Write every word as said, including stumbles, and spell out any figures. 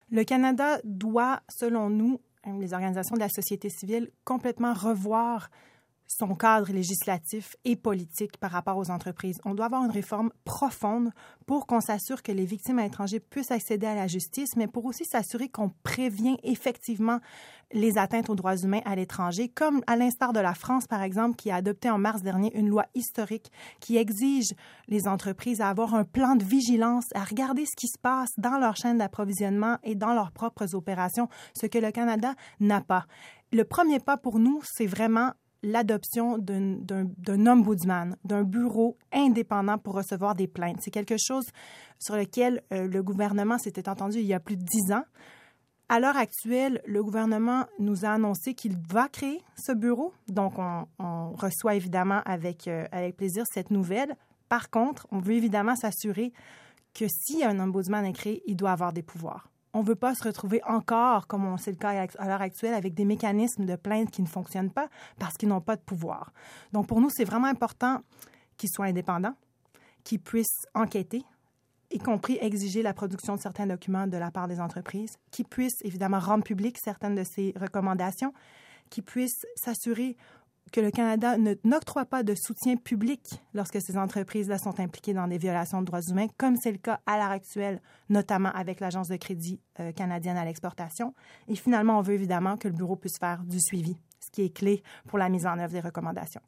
Le Canada doit, selon nous, les organisations de la société civile, complètement revoir son cadre législatif et politique par rapport aux entreprises. On doit avoir une réforme profonde pour qu'on s'assure que les victimes à l'étranger puissent accéder à la justice, mais pour aussi s'assurer qu'on prévient effectivement les atteintes aux droits humains à l'étranger, comme à l'instar de la France, par exemple, qui a adopté en mars dernier une loi historique qui exige les entreprises à avoir un plan de vigilance, à regarder ce qui se passe dans leur chaîne d'approvisionnement et dans leurs propres opérations, ce que le Canada n'a pas. Le premier pas pour nous, c'est vraiment l'adoption d'un, d'un, d'un ombudsman, d'un bureau indépendant pour recevoir des plaintes. C'est quelque chose sur lequel euh, le gouvernement s'était entendu il y a plus de dix ans. À l'heure actuelle, le gouvernement nous a annoncé qu'il va créer ce bureau. Donc, on, on reçoit évidemment avec, euh, avec plaisir cette nouvelle. Par contre, on veut évidemment s'assurer que si un ombudsman est créé, il doit avoir des pouvoirs. On ne veut pas se retrouver encore, comme c'est le cas à l'heure actuelle, avec des mécanismes de plainte qui ne fonctionnent pas parce qu'ils n'ont pas de pouvoir. Donc, pour nous, c'est vraiment important qu'ils soient indépendants, qu'ils puissent enquêter, y compris exiger la production de certains documents de la part des entreprises, qu'ils puissent évidemment rendre publiques certaines de ces recommandations, qu'ils puissent s'assurer que le Canada ne, n'octroie pas de soutien public lorsque ces entreprises-là sont impliquées dans des violations de droits humains, comme c'est le cas à l'heure actuelle, notamment avec l'Agence de crédit euh, canadienne à l'exportation. Et finalement, on veut évidemment que le bureau puisse faire du suivi, ce qui est clé pour la mise en œuvre des recommandations.